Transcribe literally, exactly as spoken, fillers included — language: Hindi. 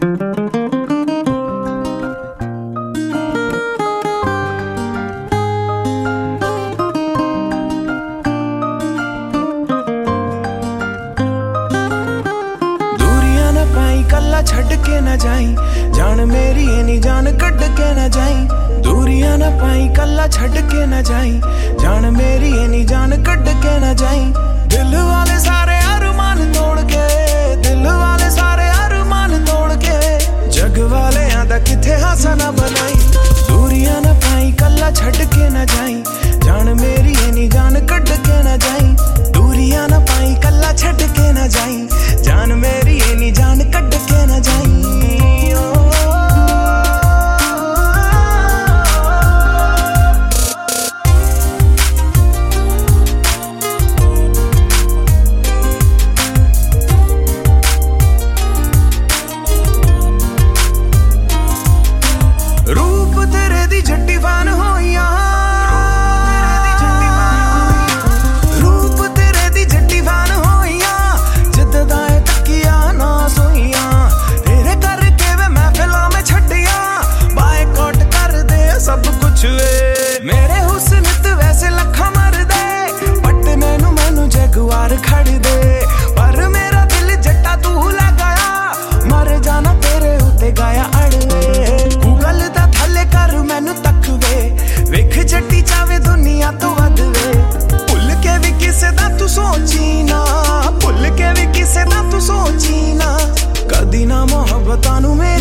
कल्ला छड़ के न जाई, जान मेरी है नी जान कट के न जाई। दूरियां न पाई कल्ला छड़ के न जाई, जान मेरी है नी जान कट के न जाई। दिल वाले सारे अरमान तोड़ के, दिल वाले सारे अरमान तोड़ के, जग वाले आंदा किथे हासा ना बनाई। दूरियां न पाई कल्ला छड़ के न जाई, जान मेरी है नी जान कट के न जाई। दूरियां न पाई कल्ला छड़ के न जाई, जान मेरी है नी जान कट के न जाई। रूप तेरे दी जट्टी फान होइया, रूप तेरे दी जट्टी फान होइया, जिद्दा है तकिया ना सोइया। तेरे करके वे महफिलां में छड्डिया, बायकॉट कर दे सब कुछ वे। मेरे हुस्न ते वैसे लखा मर दे, बट मैनू मैनू जगवार खड़ दे। पर मेरा दिल जट्टा तू ले गया, मर जाना तेरे उत्ते गाया अड़वे। गूगल दा थले कर मैनू तक वे, वेख जट्टी चावे दुनिया तो वध वे। भुल के भी किसे दा तू सोची ना, भुल के भी किसे दा तू सोची ना, कदी ना मोहब्बतां नू।